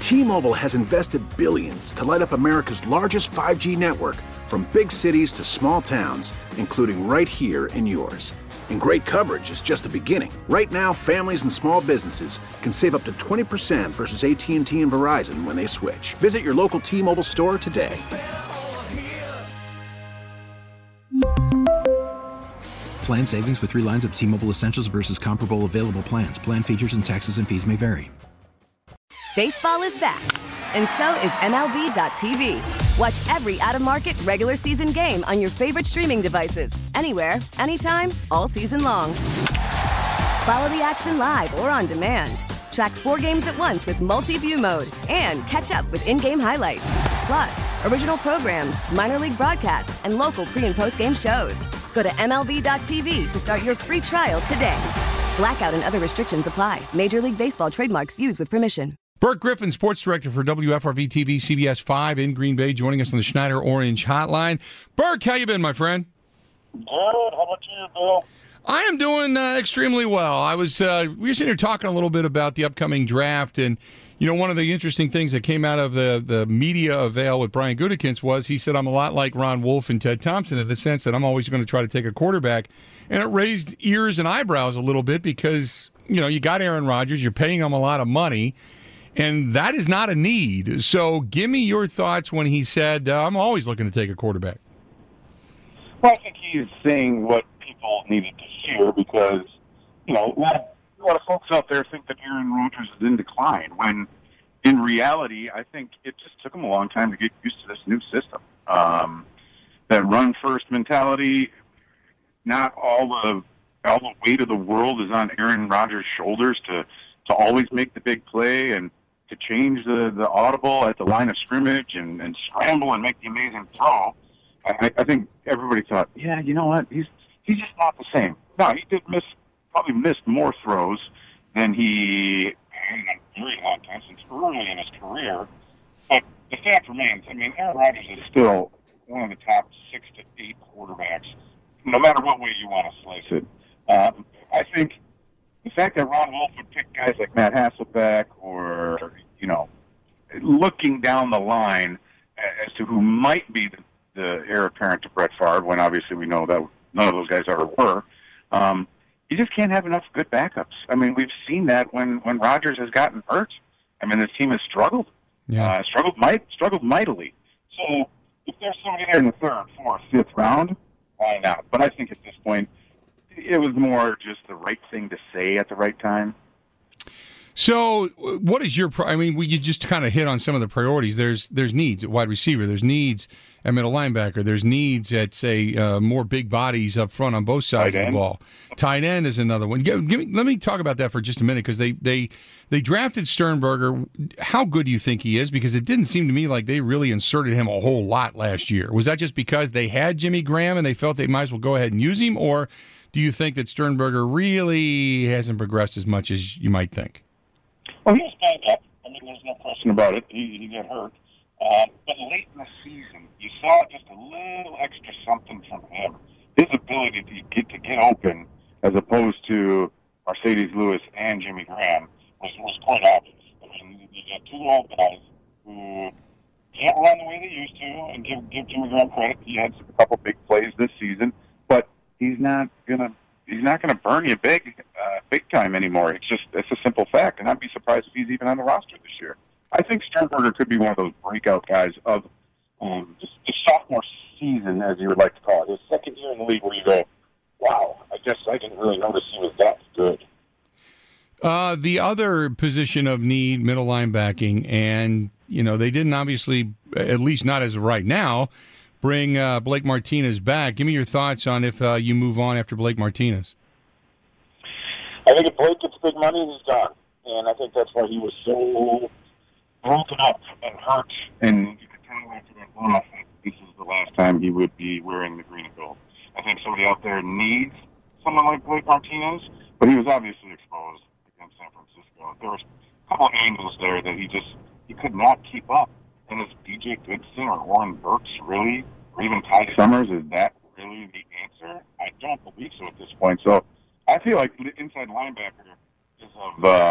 T-Mobile has invested billions to light up America's largest 5G network, from big cities to small towns, including right here in yours. And great coverage is just the beginning. Right now, families and small businesses can save up to 20% versus AT&T and Verizon when they switch. Visit your local T-Mobile store today. Plan savings with 3 lines of T-Mobile Essentials versus comparable available plans. Plan features and taxes and fees may vary. Baseball is back, and so is MLB.tv. Watch every out-of-market regular season game on your favorite streaming devices, anywhere, anytime, all season long. Follow the action live or on demand. Track 4 games at once with multi-view mode and catch up with in-game highlights. Plus, original programs, minor league broadcasts, and local pre- and post-game shows. Go to MLB.tv to start your free trial today. Blackout and other restrictions apply. Major League Baseball trademarks used with permission. Bert Griffin, sports director for WFRV-TV, CBS 5 in Green Bay, joining us on the Schneider Orange Hotline. Bert, how you been, my friend? Good. How about you, Bill? I am doing extremely well. We were sitting here talking a little bit about the upcoming draft, and one of the interesting things that came out of the media avail with Brian Gutekunst was he said I'm a lot like Ron Wolf and Ted Thompson in the sense that I'm always going to try to take a quarterback, and it raised ears and eyebrows a little bit because you got Aaron Rodgers, you're paying him a lot of money. And that is not a need. So give me your thoughts when he said, I'm always looking to take a quarterback. Well, I think he's saying what people needed to hear because, a lot of folks out there think that Aaron Rodgers is in decline, when in reality, I think it just took him a long time to get used to this new system. That run-first mentality, not all the weight of the world is on Aaron Rodgers' shoulders to always make the big play and to change the audible at the line of scrimmage and scramble and make the amazing throw. I think everybody thought, yeah, you know what, he's just not the same. No, he did probably missed more throws than he had in a very long time, since early in his career. But the fact remains, Aaron Rodgers is still one of the top 6 to 8 quarterbacks, no matter what way you want to slice it. I think the fact that Ron Wolf would pick guys like Matt Hasselbeck or, looking down the line as to who might be the heir apparent to Brett Favre, when obviously we know that none of those guys ever were, you just can't have enough good backups. We've seen that when Rodgers has gotten hurt. This team has struggled. Yeah. Struggled mightily. So if there's somebody there in the 3rd, 4th, 5th round, why not? But I think at this point, it was more just the right thing to say at the right time. So what is your you just kind of hit on some of the priorities. There's needs at wide receiver. There's needs at middle linebacker. There's needs at, say, more big bodies up front on both sides of the ball. Tight end is another one. Let me talk about that for just a minute, because they drafted Sternberger. How good do you think he is? Because it didn't seem to me like they really inserted him a whole lot last year. Was that just because they had Jimmy Graham and they felt they might as well go ahead and use him? Or do you think that Sternberger really hasn't progressed as much as you might think? Well, he was banged up. There's no question about it. He got hurt. But late in the season, you saw just a little extra something from him. His ability to get open, as opposed to Mercedes Lewis and Jimmy Graham, was quite obvious. You got 2 old guys who can't run the way they used to, and give Jimmy Graham credit. He had a couple big plays this season, but he's not gonna burn you big time anymore. It's a simple fact, and I'd be surprised if he's even on the roster this year. I think Sternberger could be one of those breakout guys of just the sophomore season, as you would like to call it. His second year in the league, where you go, wow, I guess I didn't really notice he was that good. The other position of need, middle linebacking, and they didn't obviously, at least not as of right now, bring Blake Martinez back. Give me your thoughts on if you move on after Blake Martinez. I think if Blake gets big money, he's gone. And I think that's why he was so broken up and hurt. And you could tell after that loss that this is the last time he would be wearing the green and gold. I think somebody out there needs someone like Blake Martinez, but he was obviously exposed against San Francisco. There was a couple of angles there that he could not keep up. And is DJ Goodson or Warren Burks really, or even Ty Summers, is that really the answer? I don't believe so at this point. So I feel like the inside linebacker is of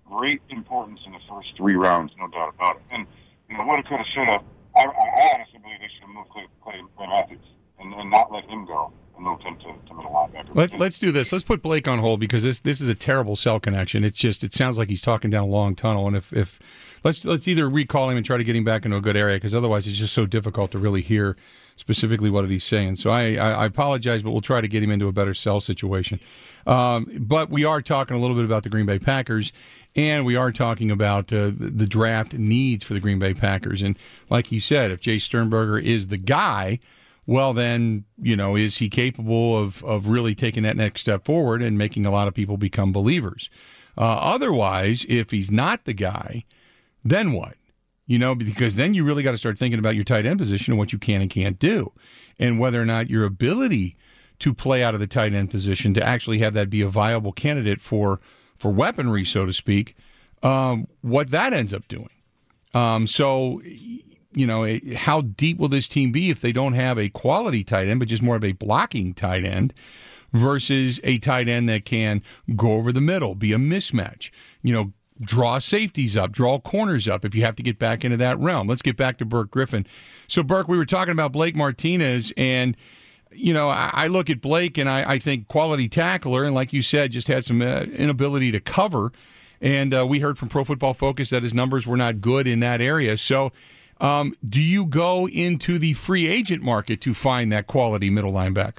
great importance in the first 3 rounds, no doubt about it. And what it could have, should have. I honestly believe they should have moved Clay Matthews and not let him go and moved him to middle linebacker. Let's do this. Let's put Blake on hold because this is a terrible cell connection. It sounds like he's talking down a long tunnel. And if let's either recall him and try to get him back into a good area because otherwise it's just so difficult to really hear specifically what he's saying. So I apologize, but we'll try to get him into a better cell situation. But we are talking a little bit about the Green Bay Packers. And we are talking about the draft needs for the Green Bay Packers. And like he said, if Jay Sternberger is the guy, well, then, is he capable of really taking that next step forward and making a lot of people become believers? Otherwise, if he's not the guy, then what? Because then you really got to start thinking about your tight end position and what you can and can't do. And whether or not your ability to play out of the tight end position to actually have that be a viable candidate for weaponry, so to speak, what that ends up doing. So, how deep will this team be if they don't have a quality tight end, but just more of a blocking tight end versus a tight end that can go over the middle, be a mismatch, draw safeties up, draw corners up if you have to get back into that realm. Let's get back to Burke Griffin. So, Burke, we were talking about Blake Martinez, and I look at Blake and I think quality tackler, and like you said, just had some inability to cover. And we heard from Pro Football Focus that his numbers were not good in that area. So do you go into the free agent market to find that quality middle linebacker?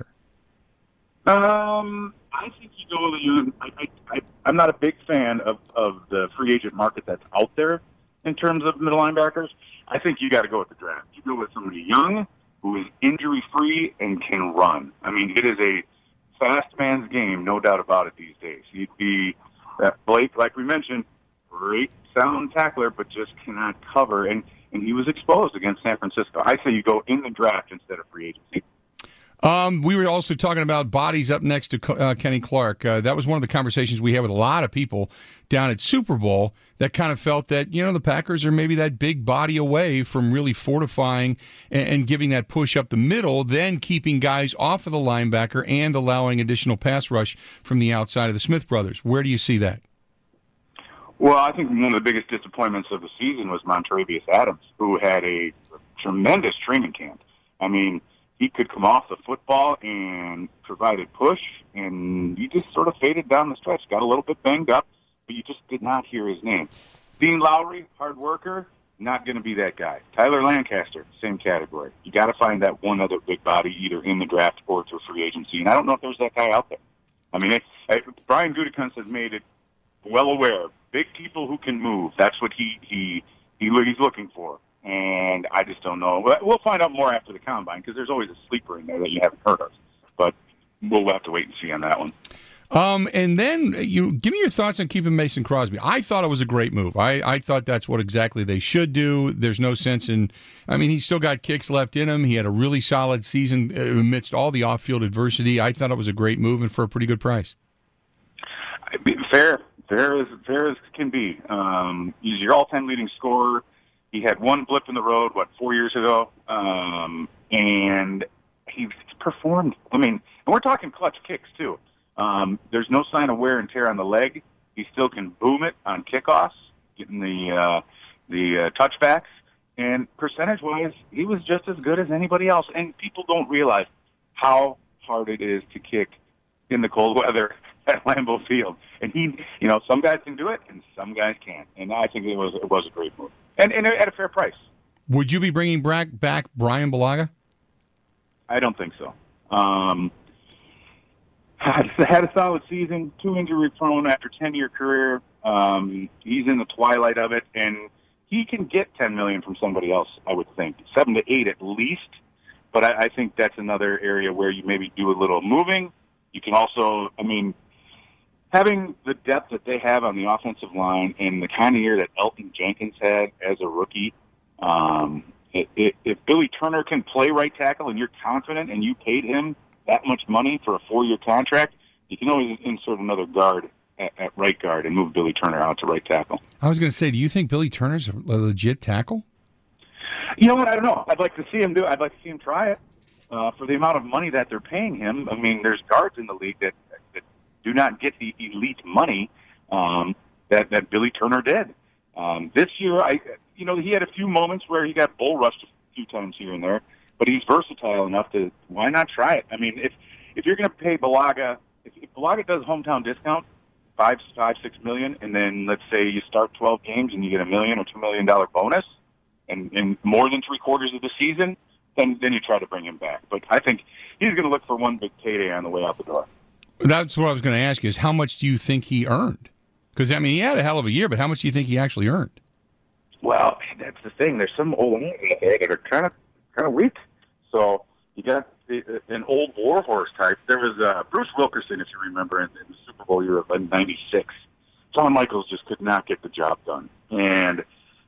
I think you go. I'm not a big fan of the free agent market that's out there in terms of middle linebackers. I think you got to go with the draft. You go with somebody young who is injury-free and can run. I mean, it is a fast man's game, no doubt about it these days. He'd be Blake, like we mentioned, great sound tackler, but just cannot cover, and he was exposed against San Francisco. I say you go in the draft instead of free agency. We were also talking about bodies up next to Kenny Clark. That was one of the conversations we had with a lot of people down at Super Bowl that kind of felt that, the Packers are maybe that big body away from really fortifying and giving that push up the middle, then keeping guys off of the linebacker and allowing additional pass rush from the outside of the Smith brothers. Where do you see that? Well, I think one of the biggest disappointments of the season was Montravius Adams, who had a tremendous training camp. I mean, he could come off the football and provide a push, and he just sort of faded down the stretch. Got a little bit banged up, but you just did not hear his name. Dean Lowry, hard worker, not going to be that guy. Tyler Lancaster, same category. You got to find that one other big body either in the draft or through free agency, and I don't know if there's that guy out there. I mean, Brian Gutekunst has made it well aware. Big people who can move. That's what he's looking for. And I just don't know. We'll find out more after the Combine because there's always a sleeper in there that you haven't heard of. But we'll have to wait and see on that one. And then give me your thoughts on keeping Mason Crosby. I thought it was a great move. I thought that's what exactly they should do. There's no sense in – I mean, he's still got kicks left in him. He had a really solid season amidst all the off-field adversity. I thought it was a great move and for a pretty good price. Fair as can be. He's your all-time leading scorer. He had one blip in the road, 4 years ago, and he performed. I mean, and we're talking clutch kicks, too. There's no sign of wear and tear on the leg. He still can boom it on kickoffs, getting the touchbacks. And percentage-wise, he was just as good as anybody else. And people don't realize how hard it is to kick in the cold weather at Lambeau Field. And some guys can do it, and some guys can't. And I think it was a great move. And at a fair price. Would you be bringing back Brian Bulaga? I don't think so. Had a solid season, 2 injury prone after 10-year career. He's in the twilight of it, and he can get $10 million from somebody else, I would think. 7 to 8 at least. But I think that's another area where you maybe do a little moving. You can also, having the depth that they have on the offensive line and the kind of year that Elton Jenkins had as a rookie, if Billy Turner can play right tackle and you're confident and you paid him that much money for a 4-year contract, you can always insert another guard at right guard and move Billy Turner out to right tackle. I was going to say, do you think Billy Turner's a legit tackle? You know what? I don't know. I'd like to see him do it. I'd like to see him try it for the amount of money that they're paying him. I mean, there's guards in the league that do not get the elite money. that Billy Turner did. This year, he had a few moments where he got bull rushed a few times here and there, but he's versatile enough to why not try it? I mean, if you're going to pay Bulaga, if Bulaga does hometown discount, $6 million, and then let's say you start 12 games and you get $1 million or $2 million bonus, and more than 3/4 of the season, then you try to bring him back. But I think he's going to look for one big payday on the way out the door. That's what I was going to ask you, is how much do you think he earned? Because, I mean, he had a hell of a year, but how much do you think he actually earned? Well, that's the thing. There's some old ones out there that are kind of weak. So you got an old warhorse type. There was Bruce Wilkerson, if you remember, in the Super Bowl year of '96. Shawn Michaels just could not get the job done. And,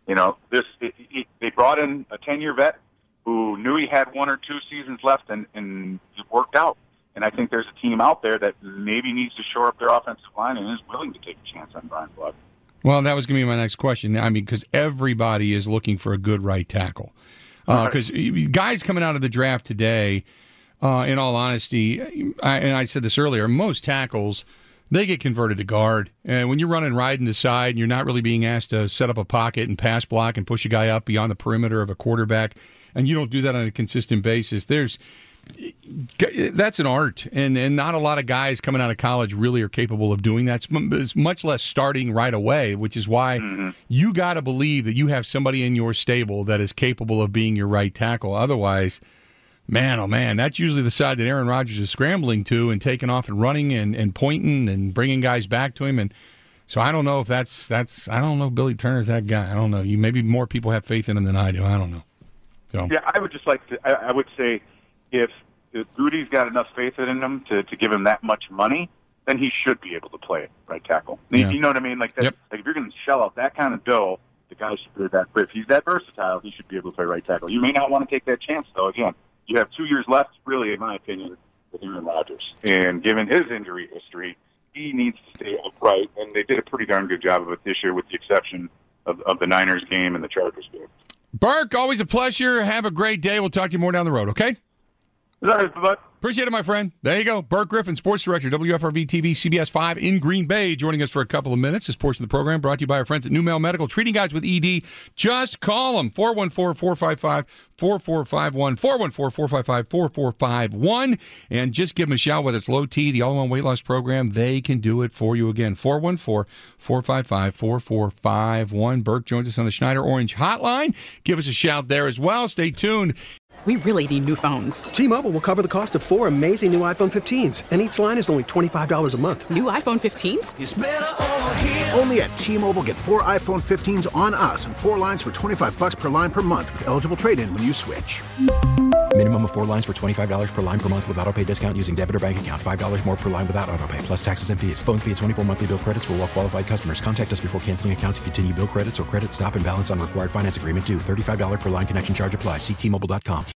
they brought in a 10-year vet who knew he had 1 or 2 seasons left, and it worked out. And I think there's a team out there that maybe needs to shore up their offensive line and is willing to take a chance on Brian Bulaga. Well, that was going to be my next question. I mean, because everybody is looking for a good right tackle. Because guys coming out of the draft today, in all honesty, and I said this earlier, most tackles, they get converted to guard. And when you're running right into side and you're not really being asked to set up a pocket and pass block and push a guy up beyond the perimeter of a quarterback, and you don't do that on a consistent basis, that's an art, and not a lot of guys coming out of college really are capable of doing that. It's much less starting right away, which is why you got to believe that you have somebody in your stable that is capable of being your right tackle. Otherwise, man, oh man, that's usually the side that Aaron Rodgers is scrambling to and taking off and running and pointing and bringing guys back to him. And so I don't know if that's I don't know if Billy Turner's that guy. I don't know. Maybe more people have faith in him than I do. I don't know. So yeah, I would just like to. I would say, if Goody's got enough faith in him to give him that much money, then he should be able to play it right tackle. Yeah. You know what I mean? Like that. Yep. Like if you're going to shell out that kind of dough, the guy should be that. But if he's that versatile, he should be able to play right tackle. You may not want to take that chance, though. Again, you have 2 years left, really, in my opinion, with Aaron Rodgers. And given his injury history, he needs to stay upright. And they did a pretty darn good job of it this year, with the exception of the Niners game and the Chargers game. Burke, always a pleasure. Have a great day. We'll talk to you more down the road, okay? Appreciate it, my friend. There you go. Burke Griffin, Sports Director, WFRV-TV, CBS 5 in Green Bay, joining us for a couple of minutes. This portion of the program brought to you by our friends at NewMale Medical, treating guys with ED. Just call them, 414-455-4451, 414-455-4451, and just give them a shout, whether it's Low T, the all-in-one weight loss program. They can do it for you. Again, 414-455-4451. Burke joins us on the Schneider Orange Hotline. Give us a shout there as well. Stay tuned. We really need new phones. T-Mobile will cover the cost of 4 amazing new iPhone 15s, and each line is only $25 a month. New iPhone 15s? It's better over here. Only at T-Mobile, get 4 iPhone 15s on us and 4 lines for $25 per line per month with eligible trade-in when you switch. Minimum of 4 lines for $25 per line per month with autopay discount using debit or bank account. $5 more per line without autopay, plus taxes and fees. Phone fee at 24 monthly bill credits for well-qualified customers. Contact us before canceling account to continue bill credits or credit stop and balance on required finance agreement due. $35 per line connection charge applies. See T-Mobile.com.